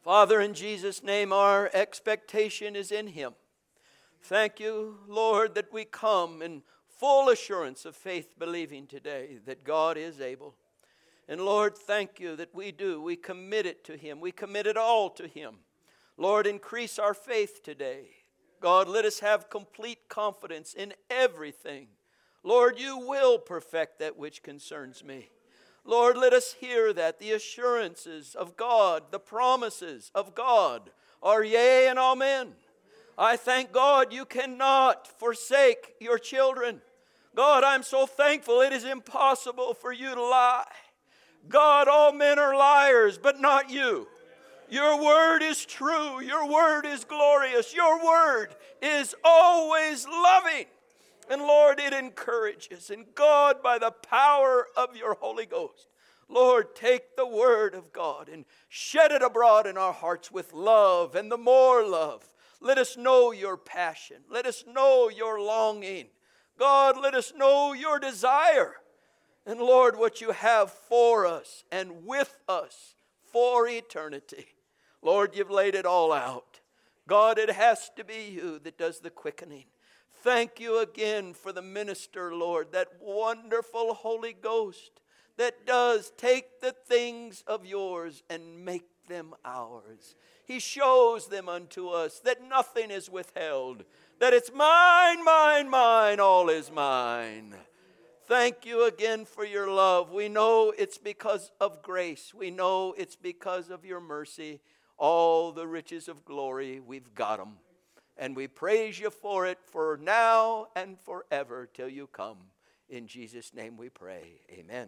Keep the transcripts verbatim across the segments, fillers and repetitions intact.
Father, in Jesus' name, our expectation is in Him. Thank you, Lord, that we come in full assurance of faith, believing today that God is able. And Lord, thank you that we do. We commit it to Him. We commit it all to Him. Lord, increase our faith today. God, let us have complete confidence in everything. Lord, you will perfect that which concerns me. Lord, let us hear that the assurances of God, the promises of God are yea and amen. I thank God you cannot forsake your children. God, I'm so thankful it is impossible for you to lie. God, all men are liars, but not you. Your word is true. Your word is glorious. Your word is always loving. And Lord, it encourages. And God, by the power of your Holy Ghost, Lord, take the word of God and shed it abroad in our hearts with love and the more love. Let us know your passion. Let us know your longing. God, let us know your desire. And Lord, what you have for us and with us for eternity. Lord, you've laid it all out. God, it has to be you that does the quickening. Thank you again for the minister, Lord, that wonderful Holy Ghost that does take the things of yours and make them ours. He shows them unto us that nothing is withheld, that it's mine, mine, mine, all is mine. Thank you again for your love. We know it's because of grace. We know it's because of your mercy. All the riches of glory, we've got them. And we praise you for it for now and forever till you come. In Jesus' name we pray. Amen.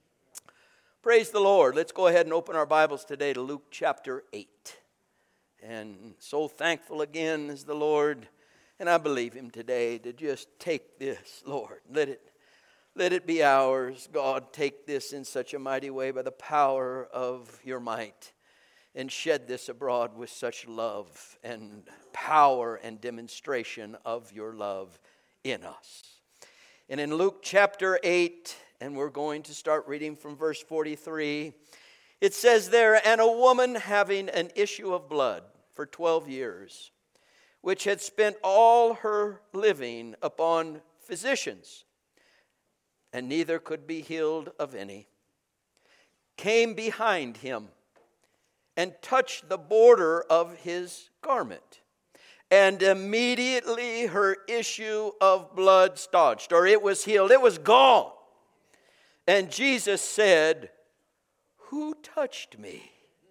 Praise the Lord. Let's go ahead and open our Bibles today to Luke chapter eight. And so thankful again is the Lord, and I believe Him today to just take this, Lord. Let it, let it be ours. God, take this in such a mighty way by the power of your might. And shed this abroad with such love and power and demonstration of your love in us. And in Luke chapter eight, and we're going to start reading from verse forty-three, it says there, "And a woman having an issue of blood for twelve years, which had spent all her living upon physicians, and neither could be healed of any, came behind him, and touched the border of his garment. And immediately her issue of blood staunched," or it was healed, it was gone. And Jesus said, "Who touched me?"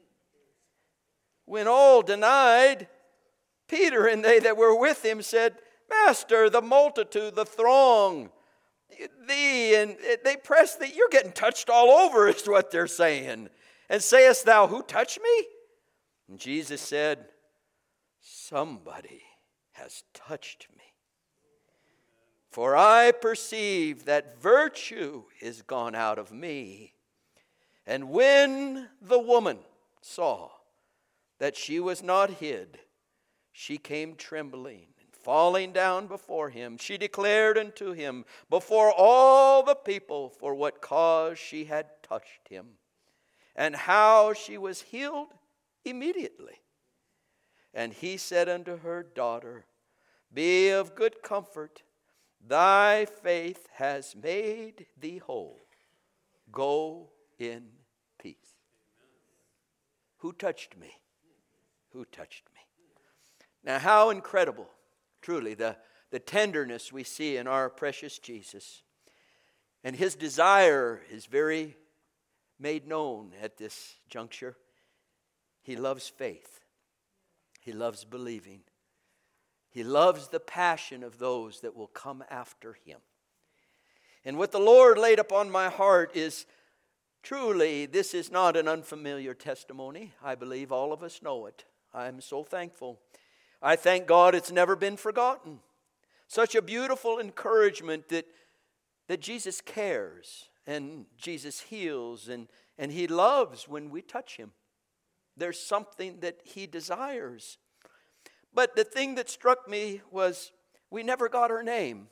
When all denied, Peter and they that were with him said, "Master, the multitude, the throng, thee," and they press thee. You're getting touched all over is what they're saying. "And sayest thou, who touched me?" And Jesus said, "Somebody has touched me. For I perceive that virtue is gone out of me." And when the woman saw that she was not hid, she came trembling, and falling down before him, she declared unto him before all the people for what cause she had touched him, and how she was healed immediately. And he said unto her, "Daughter, be of good comfort. Thy faith has made thee whole. Go in peace." Who touched me? Who touched me? Now, how incredible, truly, the, the tenderness we see in our precious Jesus. And his desire is very made known at this juncture. He loves faith. He loves believing. He loves the passion of those that will come after him. And what the Lord laid upon my heart is, truly, this is not an unfamiliar testimony. I believe all of us know it. I'm so thankful. I thank God it's never been forgotten. Such a beautiful encouragement that, that Jesus cares and Jesus heals and, and he loves when we touch him. There's something that he desires. But the thing that struck me was we never got her name.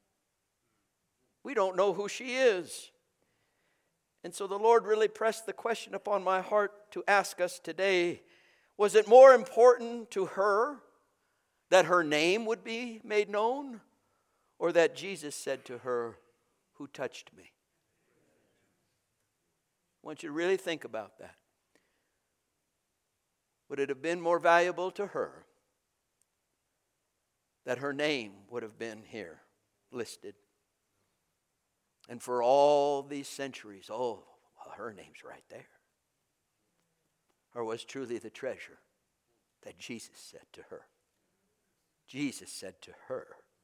We don't know who she is. And so the Lord really pressed the question upon my heart to ask us today, Was it more important to her that her name would be made known, or that Jesus said to her, "Who touched me?" I want you to really think about that. Would it have been more valuable to her that her name would have been here listed? And for all these centuries, oh, well, her name's right there. Or was truly the treasure that Jesus said to her? Jesus said to her,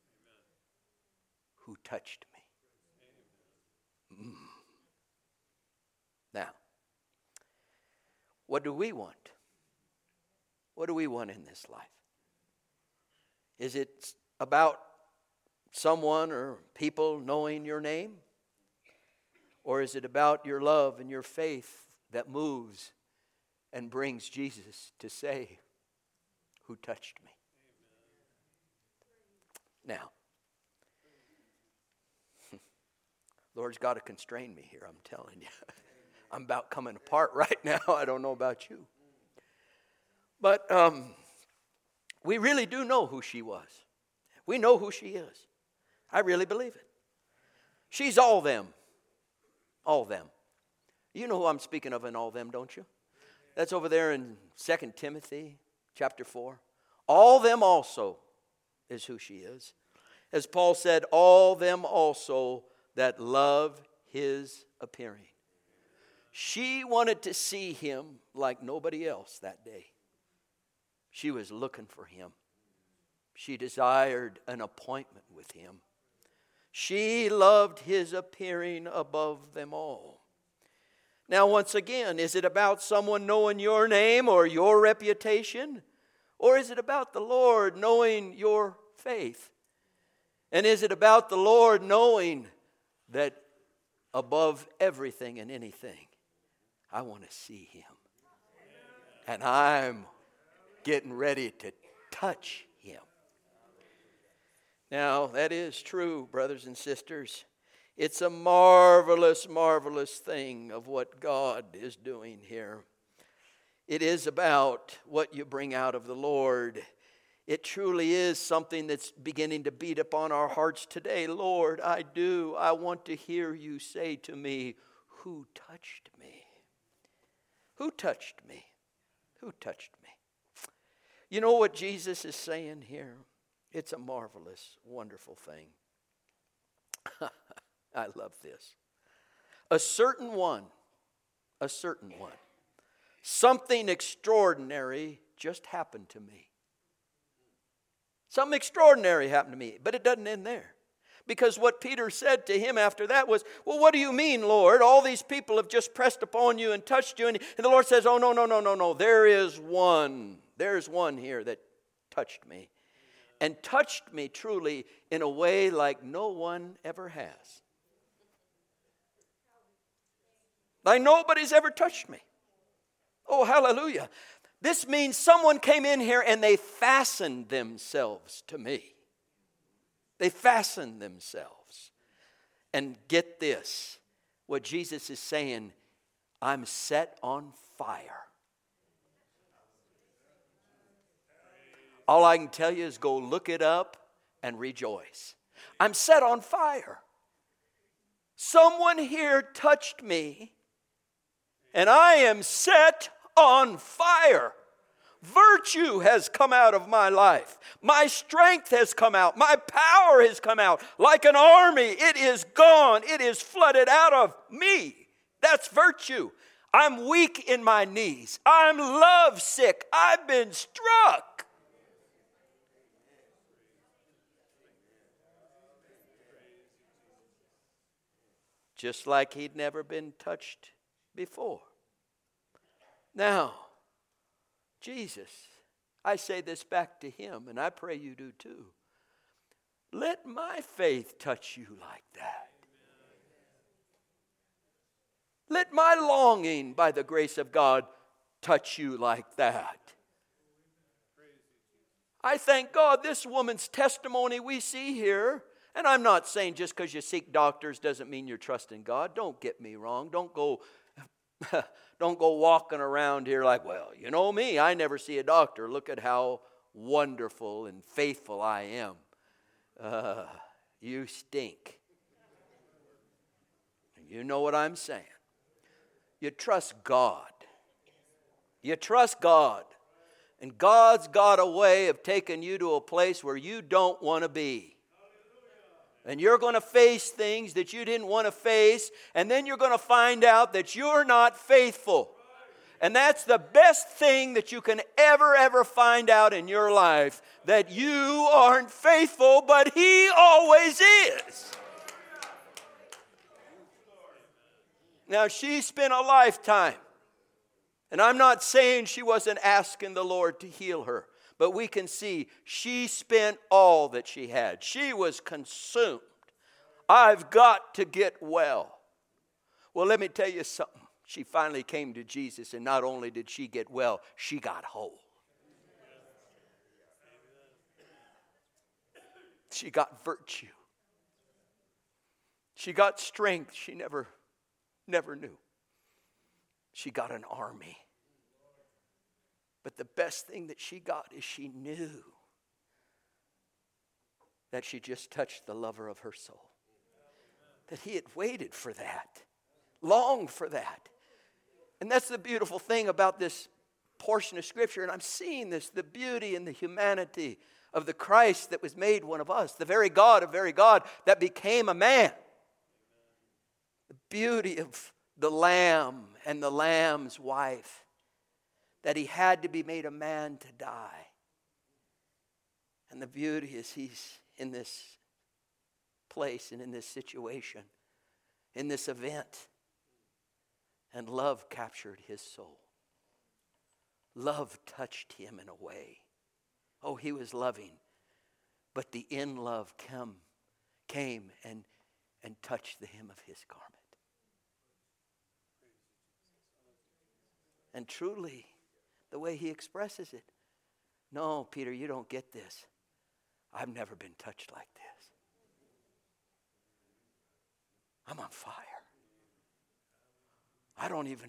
"Who touched me?" Mm. Now, what do we want? What do we want in this life? Is it about someone or people knowing your name? Or is it about your love and your faith that moves and brings Jesus to say, "Who touched me?" Now, Lord's got to constrain me here, I'm telling you. I'm about coming apart right now. I don't know about you. But um, we really do know who she was. We know who she is. I really believe it. She's all them. All them. You know who I'm speaking of in all them, don't you? That's over there in Second Timothy chapter four. All them also is who she is. As Paul said, all them also that love his appearing. She wanted to see him like nobody else that day. She was looking for him. She desired an appointment with him. She loved his appearing above them all. Now, once again, is it about someone knowing your name or your reputation? Or is it about the Lord knowing your faith? And is it about the Lord knowing that above everything and anything, I want to see him? And I'm getting ready to touch him. Now, that is true, brothers and sisters. It's a marvelous, marvelous thing of what God is doing here. It is about what you bring out of the Lord. It truly is something that's beginning to beat upon our hearts today. Lord, I do. I want to hear you say to me, "Who touched me? Who touched me? Who touched me?" You know what Jesus is saying here? It's a marvelous, wonderful thing. I love this. A certain one, a certain one, something extraordinary just happened to me. Something extraordinary happened to me, but it doesn't end there. Because what Peter said to him after that was, "Well, what do you mean, Lord? All these people have just pressed upon you and touched you." And the Lord says, "Oh, no, no, no, no, no. There is one. There's one here that touched me. And touched me truly in a way like no one ever has. Like nobody's ever touched me." Oh, hallelujah. This means someone came in here and they fastened themselves to me. They fastened themselves. And get this, what Jesus is saying, I'm set on fire. All I can tell you is go look it up and rejoice. I'm set on fire. Someone here touched me, and I am set on fire. Virtue has come out of my life. My strength has come out. My power has come out. Like an army, it is gone. It is flooded out of me. That's virtue. I'm weak in my knees. I'm lovesick. I've been struck. Just like he'd never been touched before. Now, Jesus, I say this back to him, and I pray you do too. Let my faith touch you like that. Let my longing by the grace of God touch you like that. I thank God this woman's testimony we see here. And I'm not saying just because you seek doctors doesn't mean you're trusting God. Don't get me wrong. Don't go Don't go walking around here like, well, you know me, I never see a doctor. Look at how wonderful and faithful I am. Uh, you stink. You know what I'm saying. You trust God. You trust God. And God's got a way of taking you to a place where you don't want to be. And you're going to face things that you didn't want to face. And then you're going to find out that you're not faithful. And that's the best thing that you can ever, ever find out in your life. That you aren't faithful, but He always is. Now, she spent a lifetime. And I'm not saying she wasn't asking the Lord to heal her. But we can see she spent all that she had. She was consumed. I've got to get well. Well, let me tell you something. She finally came to Jesus, and not only did she get well, she got whole. She got virtue. She got strength she never, never knew. She got an army. But the best thing that she got is she knew that she just touched the lover of her soul. That He had waited for that, longed for that. And that's the beautiful thing about this portion of Scripture. And I'm seeing this, the beauty and the humanity of the Christ that was made one of us. The very God of very God that became a man. The beauty of the Lamb and the Lamb's wife. That He had to be made a man to die. And the beauty is He's in this place and in this situation, in this event. And love captured His soul. Love touched Him in a way. Oh, He was loving. But the in love came, came and, and touched the hem of His garment. And truly, the way He expresses it, no, Peter, you don't get this. I've never been touched like this. I'm on fire. I don't even,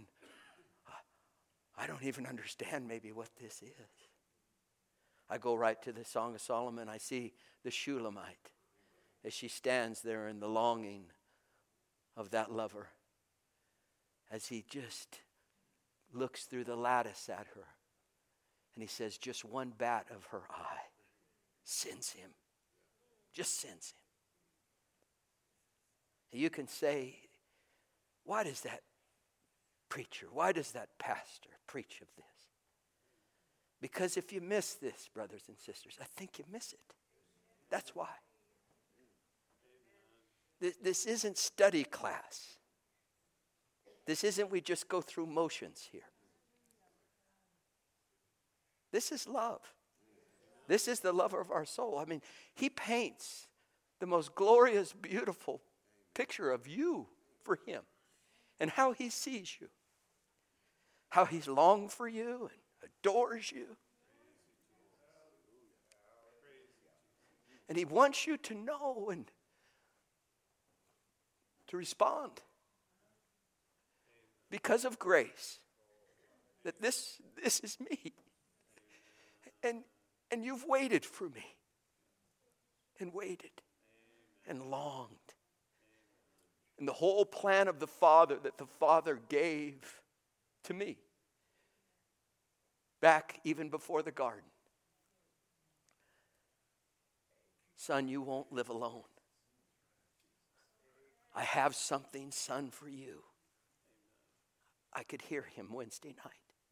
I don't even understand maybe what this is. I go right to the Song of Solomon. I see the Shulamite as she stands there in the longing of that lover. As he just looks through the lattice at her. And he says, just one bat of her eye sends him. Just sends him. You can say, why does that preacher, why does that pastor preach of this? Because if you miss this, brothers and sisters, I think you miss it. That's why. This, this isn't study class. This isn't we just go through motions here. This is love. This is the lover of our soul. I mean, He paints the most glorious, beautiful picture of you for Him and how He sees you. How He's longed for you and adores you. And He wants you to know and to respond. Because of grace. That this, this is me. And, and you've waited for me. And waited. And longed. And the whole plan of the Father that the Father gave to me. Back even before the garden. Son, you won't live alone. I have something, son, for you. I could hear Him Wednesday night.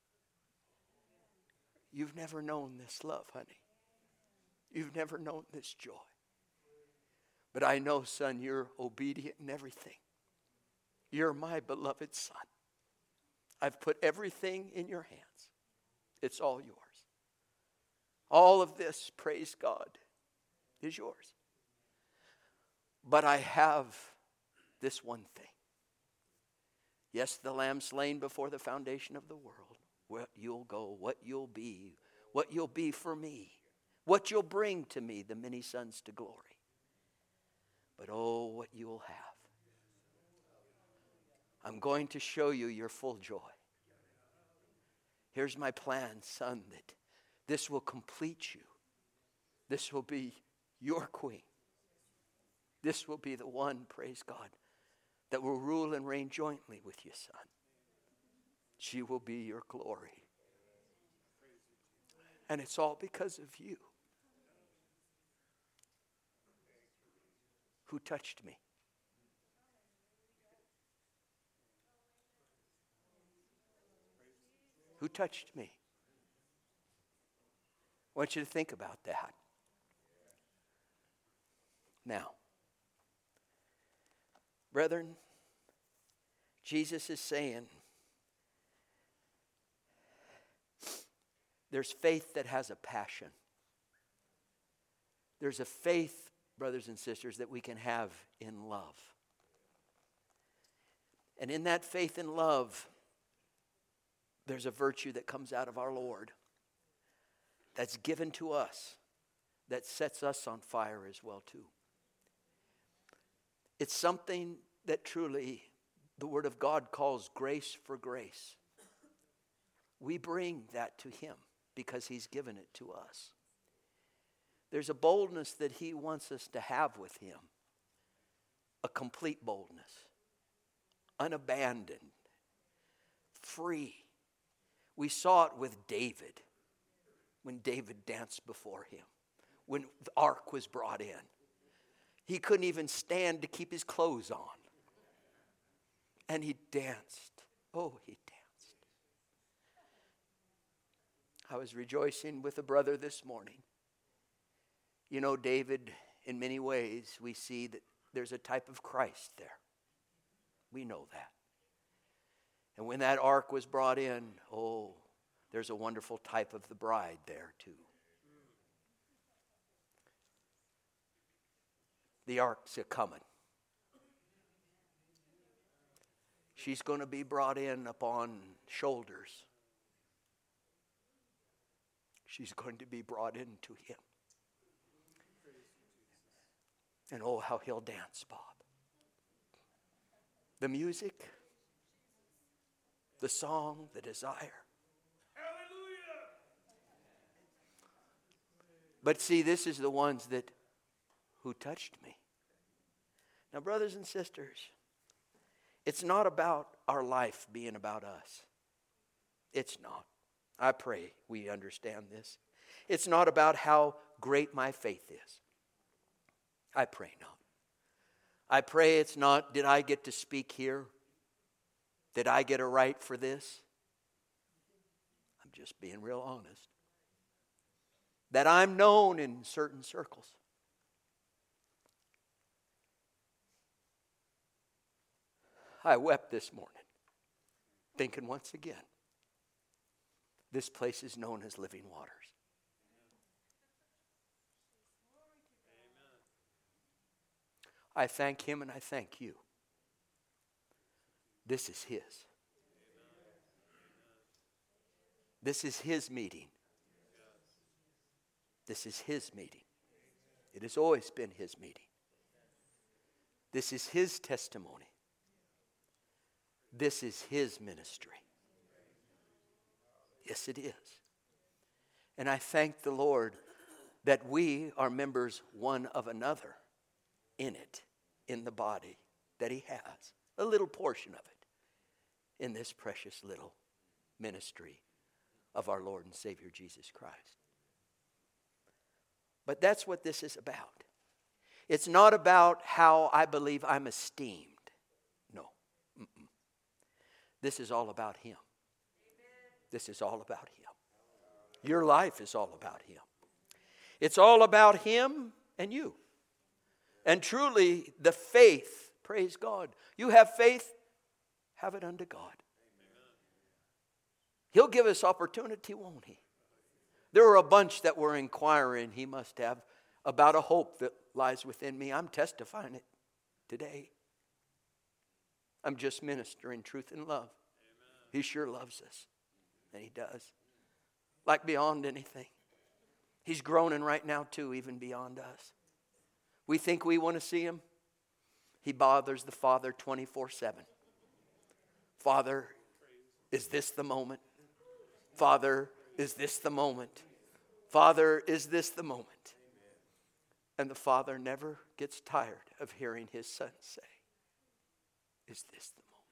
You've never known this love, honey. You've never known this joy. But I know, son, you're obedient in everything. You're my beloved son. I've put everything in your hands. It's all yours. All of this, praise God, is yours. But I have this one thing. Yes, the lamb slain before the foundation of the world. What you'll go, what you'll be, what you'll be for me, what you'll bring to me, the many sons to glory. But oh, what you'll have. I'm going to show you your full joy. Here's my plan, son, that this will complete you. This will be your queen. This will be the one, praise God, that will rule and reign jointly with you, son. She will be your glory. And it's all because of you. Who touched me? Who touched me? I want you to think about that. Now, brethren, Jesus is saying there's faith that has a passion. There's a faith, brothers and sisters, that we can have in love. And in that faith and love, there's a virtue that comes out of our Lord that's given to us that sets us on fire as well too. It's something that truly the Word of God calls grace for grace. We bring that to Him because He's given it to us. There's a boldness that He wants us to have with Him. A complete boldness. Unabandoned. Free. We saw it with David. When David danced before Him. When the ark was brought in. He couldn't even stand to keep his clothes on. And he danced. Oh, he danced. I was rejoicing with a brother this morning. You know, David, in many ways, we see that there's a type of Christ there. We know that. And when that ark was brought in, oh, there's a wonderful type of the bride there too. The ark's a coming. She's going to be brought in upon shoulders. She's going to be brought into Him. And oh, how He'll dance, Bob. The music, the song, the desire. Hallelujah! But see, this is the ones that who touched me. Now, brothers and sisters, it's not about our life being about us. It's not. I pray we understand this. It's not about how great my faith is. I pray not. I pray it's not, did I get to speak here? Did I get a right for this? I'm just being real honest. That I'm known in certain circles. I wept this morning, thinking once again, this place is known as Living Waters. I thank Him and I thank you. This is His. This is His meeting. This is His meeting. It has always been His meeting. This is His testimony. This is His ministry. Yes, it is. And I thank the Lord that we are members one of another in it, in the body that He has. A little portion of it in this precious little ministry of our Lord and Savior Jesus Christ. But that's what this is about. It's not about how I believe I'm esteemed. No. Mm-mm. This is all about Him. This is all about Him. Your life is all about Him. It's all about Him and you. And truly, the faith, praise God. You have faith, have it unto God. He'll give us opportunity, won't He? There were a bunch that were inquiring, He must have, about a hope that lies within me. I'm testifying it today. I'm just ministering truth and love. Amen. He sure loves us. And He does. Like beyond anything. He's groaning right now too, even beyond us. We think we want to see Him. He bothers the Father twenty-four seven. Father, is this the moment? Father, is this the moment? Father, is this the moment? And the Father never gets tired of hearing His Son say, is this the moment?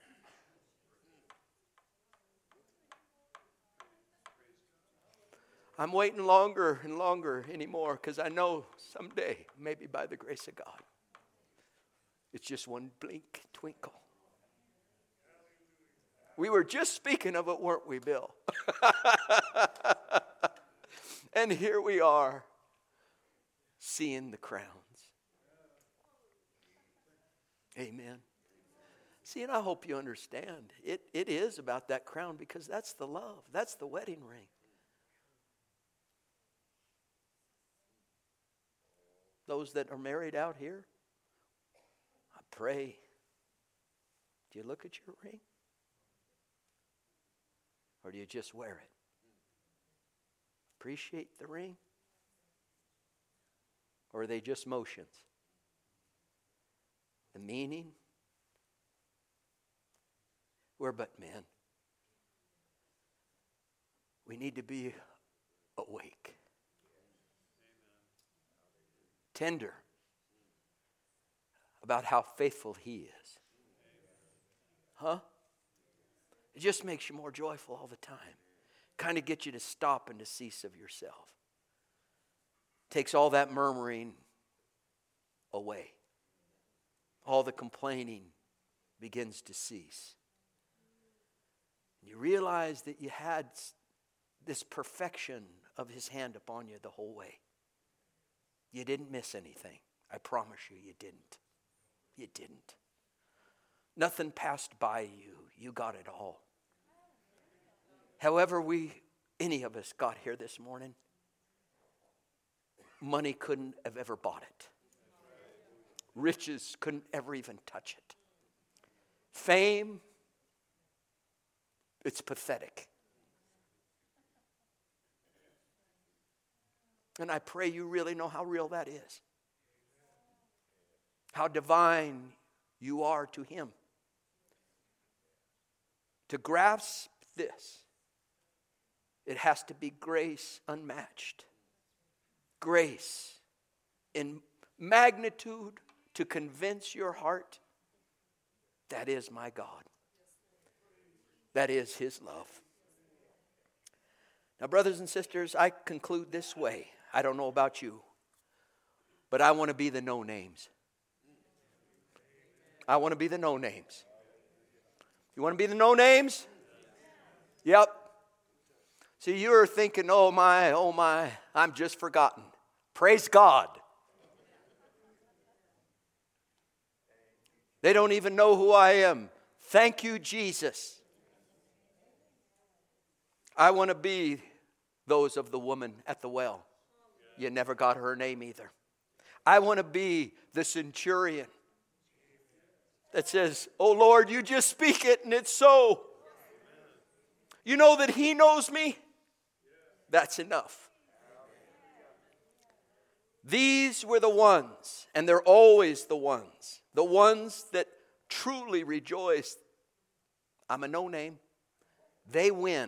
I'm waiting longer and longer anymore because I know someday, maybe by the grace of God, it's just one blink, twinkle. We were just speaking of it, weren't we, Bill? And here we are, seeing the crowns. Amen. See, and I hope you understand, it, it is about that crown because that's the love. That's the wedding ring. Those that are married out here, I pray, do you look at your ring? Or do you just wear it? Appreciate the ring? Or are they just motions? The meaning? We're but men. We need to be awake. Tender about how faithful He is. Huh? It just makes you more joyful all the time. Kind of gets you to stop and to cease of yourself. Takes all that murmuring away. All the complaining begins to cease. You realize that you had this perfection of His hand upon you the whole way. You didn't miss anything. I promise you, you didn't. You didn't. Nothing passed by you. You got it all. However we, any of us got here this morning, money couldn't have ever bought it. Riches couldn't ever even touch it. Fame, it's pathetic. And I pray you really know how real that is. How divine you are to Him. To grasp this, it has to be grace unmatched. Grace in magnitude to convince your heart that is my God. That is His love. Now, brothers and sisters, I conclude this way. I don't know about you, but I want to be the no-names. I want to be the no-names. You want to be the no-names? Yep. See, you're thinking, oh my, oh my, I'm just forgotten. Praise God. They don't even know who I am. Thank you, Jesus. I want to be those of the woman at the well. You never got her name either. I want to be the centurion that says, oh Lord, you just speak it and it's so. You know that He knows me? That's enough. These were the ones, and they're always the ones, the ones that truly rejoice. I'm a no-name. They win.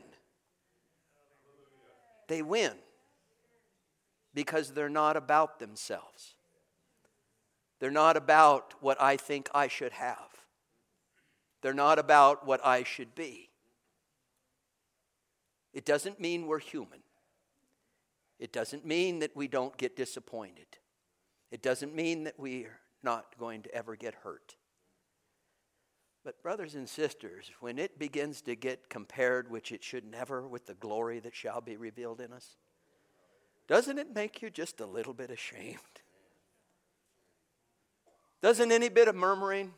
They win because they're not about themselves. They're not about what I think I should have. They're not about what I should be. It doesn't mean we're human. It doesn't mean that we don't get disappointed. It doesn't mean that we're not going to ever get hurt. But brothers and sisters, when it begins to get compared, which it should never, with the glory that shall be revealed in us, doesn't it make you just a little bit ashamed? Doesn't any bit of murmuring?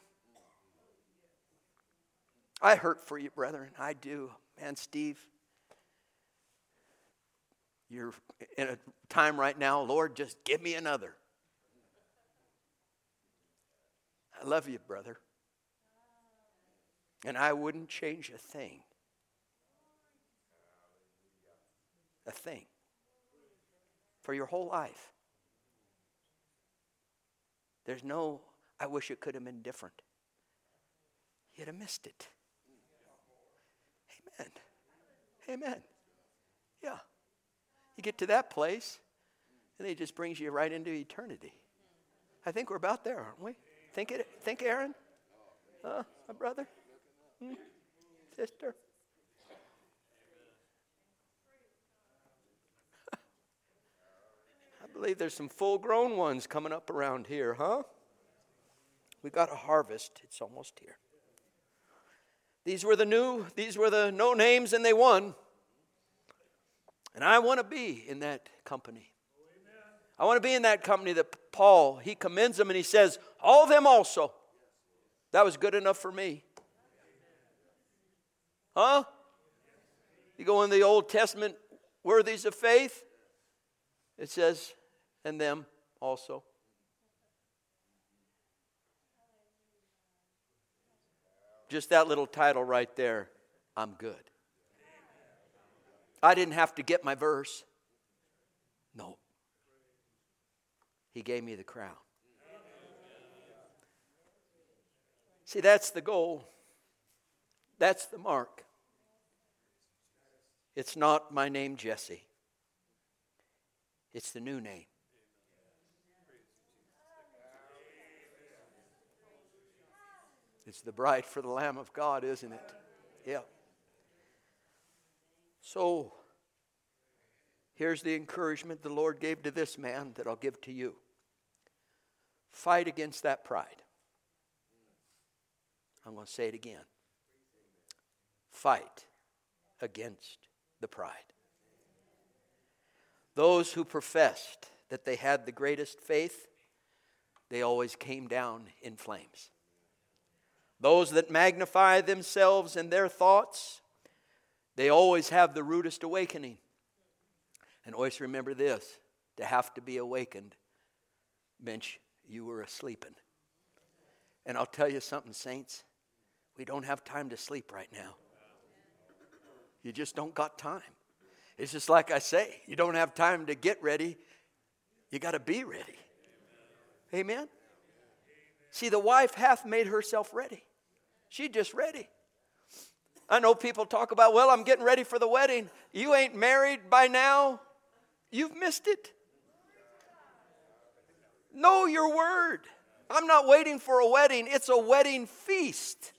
I hurt for you, brethren. I do. Man, Steve, you're in a time right now, Lord, just give me another. I love you, brother. And I wouldn't change a thing. A thing. For your whole life. There's no, I wish it could have been different. You'd have missed it. Amen. Amen. Yeah. You get to that place, and he just brings you right into eternity. I think we're about there, aren't we? Think it, think, Aaron? Huh, my brother? Hmm? Sister? I believe there's some full-grown ones coming up around here, huh? We got a harvest. It's almost here. These were the new, these were the no names, and they won. And I want to be in that company. I want to be in that company that Paul, he commends them and he says, all them also. That was good enough for me. Huh? You go in the Old Testament, worthies of faith. It says, and them also. Just that little title right there, I'm good. I didn't have to get my verse. No. He gave me the crown. See, that's the goal. That's the mark. It's not my name, Jesse. It's the new name. It's the bride for the Lamb of God, isn't it? Yeah. So, here's the encouragement the Lord gave to this man that I'll give to you. Fight against that pride. I'm going to say it again. Fight against the pride. Those who professed that they had the greatest faith, they always came down in flames. Those that magnify themselves and their thoughts, they always have the rudest awakening. And always remember this, to have to be awakened meant you were asleeping. And I'll tell you something, saints, we don't have time to sleep right now. You just don't got time. It's just like I say, you don't have time to get ready. You got to be ready. Amen? See, the wife hath made herself ready. She's just ready. I know people talk about, well, I'm getting ready for the wedding. You ain't married by now. You've missed it. Know your word. I'm not waiting for a wedding. It's a wedding feast.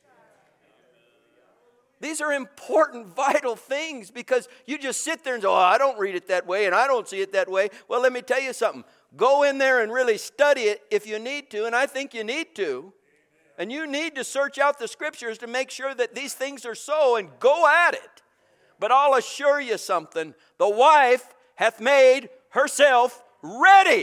These are important, vital things because you just sit there and say, oh, I don't read it that way and I don't see it that way. Well, let me tell you something. Go in there and really study it if you need to, and I think you need to. And you need to search out the scriptures to make sure that these things are so, and go at it. But I'll assure you something. The wife hath made herself ready.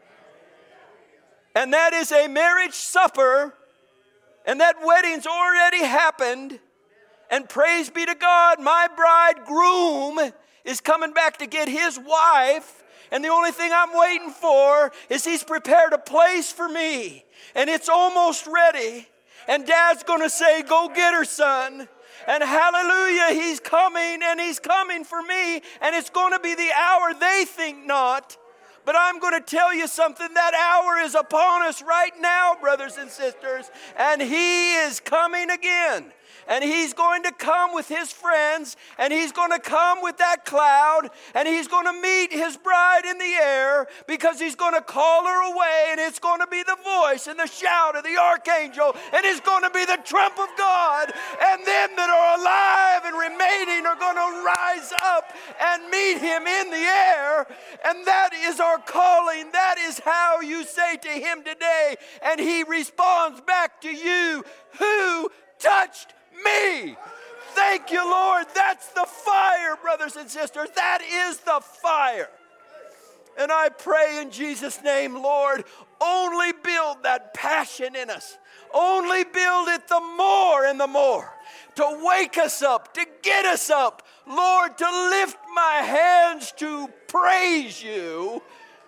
And that is a marriage supper. And that wedding's already happened. And praise be to God, my bridegroom is coming back to get his wife. And the only thing I'm waiting for is he's prepared a place for me. And it's almost ready. And Dad's going to say, go get her, son. And hallelujah, he's coming and he's coming for me. And it's going to be the hour they think not. But I'm going to tell you something. That hour is upon us right now, brothers and sisters. And he is coming again. And he's going to come with his friends, and he's going to come with that cloud, and he's going to meet his bride in the air because he's going to call her away, and it's going to be the voice and the shout of the archangel, and it's going to be the trump of God, and them that are alive and remaining are going to rise up and meet him in the air, and that is our calling. That is how you say to him today, and he responds back to you, who touched me? Thank you, Lord. That's the fire, brothers and sisters. That is the fire. And I pray in Jesus' name, Lord, only build that passion in us. Only build it the more and the more. To wake us up, to get us up. Lord, to lift my hands to praise you.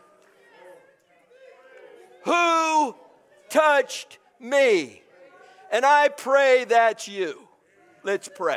Who touched me? And I pray that's you. Let's pray.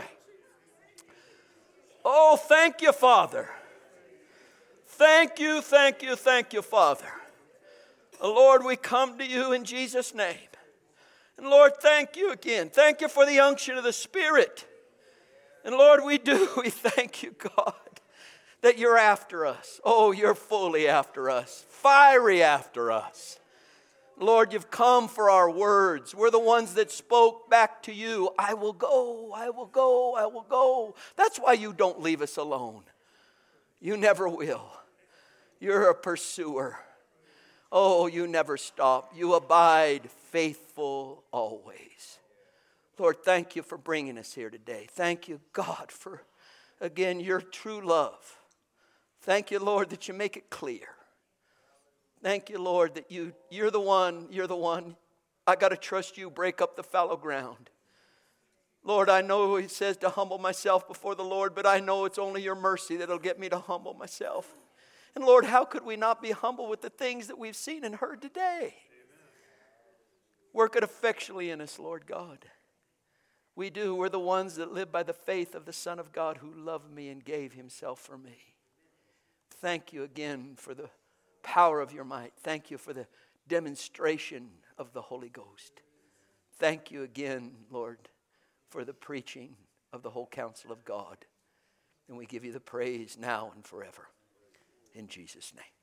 Oh, thank you, Father. Thank you, thank you, thank you, Father. Lord, we come to you in Jesus' name. And Lord, thank you again. Thank you for the unction of the Spirit. And Lord, we do. We thank you, God, that you're after us. Oh, you're fully after us, fiery after us. Lord, you've come for our words. We're the ones that spoke back to you. I will go, I will go, I will go. That's why you don't leave us alone. You never will. You're a pursuer. Oh, you never stop. You abide faithful always. Lord, thank you for bringing us here today. Thank you, God, for, again, your true love. Thank you, Lord, that you make it clear. Thank you, Lord, that you, you're the one, you're the one. I got to trust you, break up the fallow ground. Lord, I know he says to humble myself before the Lord, but I know it's only your mercy that'll get me to humble myself. And Lord, how could we not be humble with the things that we've seen and heard today? Work it effectually in us, Lord God. We do. We're the ones that live by the faith of the Son of God who loved me and gave himself for me. Thank you again for the power of your might. Thank you for the demonstration of the Holy Ghost. Thank you again, Lord, for the preaching of the whole counsel of God. And we give you the praise now and forever. In Jesus' name.